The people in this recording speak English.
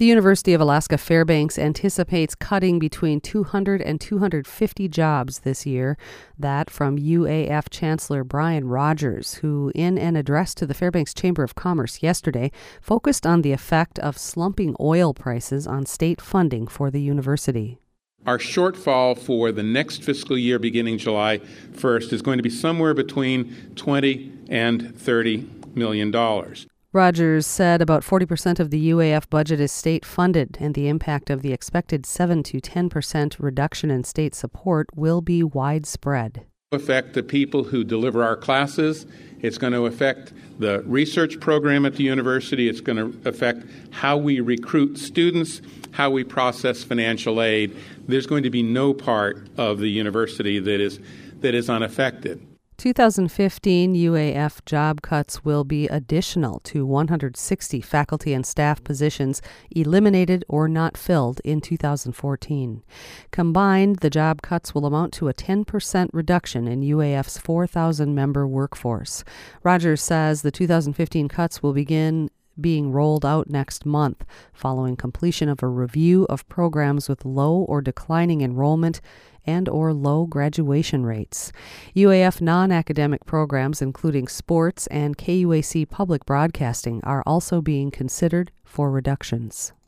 The University of Alaska Fairbanks anticipates cutting between 200 and 250 jobs this year. That from UAF Chancellor Brian Rogers, who in an address to the Fairbanks Chamber of Commerce yesterday focused on the effect of slumping oil prices on state funding for the university. Our shortfall for the next fiscal year beginning July 1st is going to be somewhere between $20 and $30 million. Rogers said about 40% of the UAF budget is state-funded, and the impact of the expected 7 to 10% reduction in state support will be widespread. Affect the people who deliver our classes. It's going to affect the research program at the university. It's going to affect how we recruit students, how we process financial aid. There's going to be no part of the university that is unaffected. 2015 UAF job cuts will be additional to 160 faculty and staff positions eliminated or not filled in 2014. Combined, the job cuts will amount to a 10% reduction in UAF's 4,000-member workforce. Rogers says the 2015 cuts will begin being rolled out next month, following completion of a review of programs with low or declining enrollment and or low graduation rates. UAF non-academic programs, including sports and KUAC public broadcasting, are also being considered for reductions.